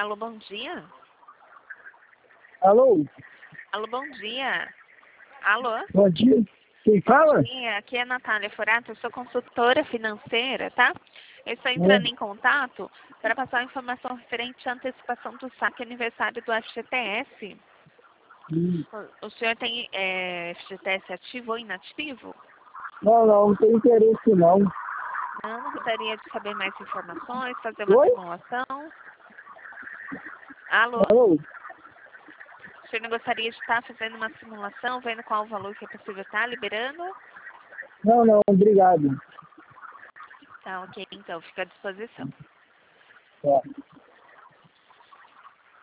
Alô, bom dia. Alô? Alô, bom dia. Alô? Bom dia. Quem fala? Bom dia, aqui é a Natália Forato, eu sou consultora financeira, tá? Eu estou entrando em contato para passar uma informação referente à antecipação do saque aniversário do FGTS. O senhor tem FGTS ativo ou inativo? Não tem interesse não. Não gostaria de saber mais informações, fazer uma simulação. Alô? Alô? O senhor não gostaria de estar fazendo uma simulação, vendo qual o valor que é possível estar liberando? Não, obrigado. Tá, ok, então, fica à disposição. Tá.